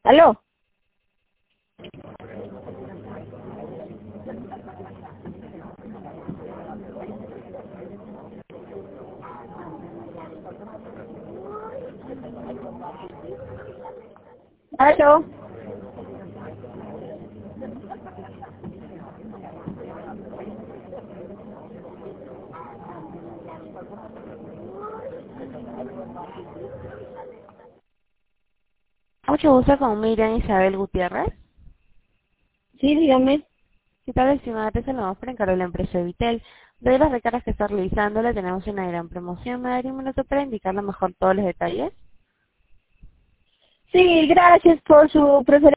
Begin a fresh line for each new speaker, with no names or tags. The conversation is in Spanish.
¿Aló? ¿Aló?
Mucho gusto con Miriam Isabel Gutiérrez.
Sí, dígame.
¿Qué tal, estimada? Te saludamos por encargo de la empresa Vitel. De las recargas que está realizando, le tenemos una gran promoción. ¿Me daría un minuto para indicarle mejor todos los detalles?
Sí, gracias por su preferencia.